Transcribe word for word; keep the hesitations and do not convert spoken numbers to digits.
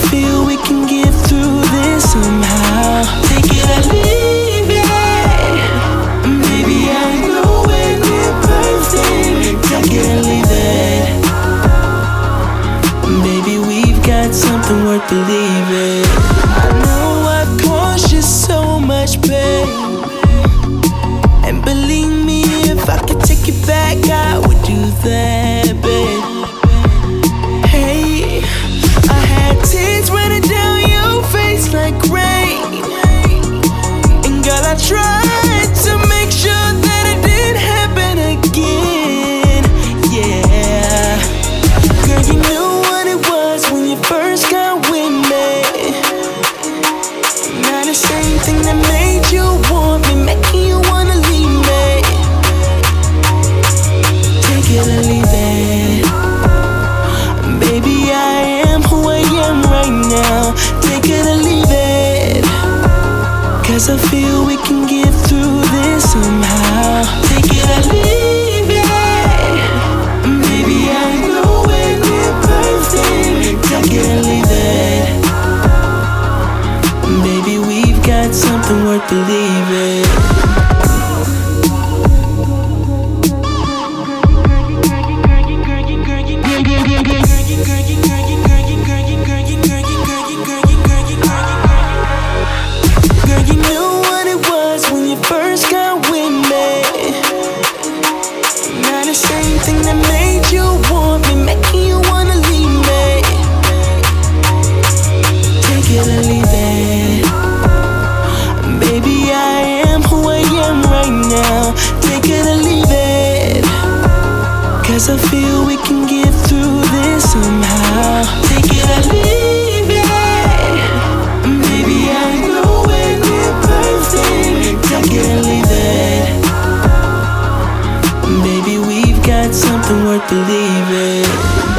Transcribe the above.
feel we can get through this somehow. Take it or leave it. Baby, I know we're near perfect. Take it or leave it. Baby, we've got something worth believing. I know I caused you so much pain, and believe me, if I could take you back, I would do that, babe. Hey, I had tears running down your face like rain, and girl, I tried to make sure that it didn't happen again. Yeah, girl, you knew what it was when you first got with me. Not the same thing that made you want me, making you wanna leave me. Take it or leave it. Baby, I am who I am right now. Take it or leave it. Cause I feel we can get through this somehow. Take it or leave it. Baby, I know we're near perfect. Take it or leave it. Baby, we've got something worth believing. Girl, you knew what it was when you first got with me. Not the same thing that made you want me, making you wanna leave me. Take it or leave it. Baby, I am who I am right now. Take it or leave it. Cause I feel we can get through this somehow. Take it or leave it. Baby, I know we're near perfect. Take it or leave it. Baby, we've got something worth believing.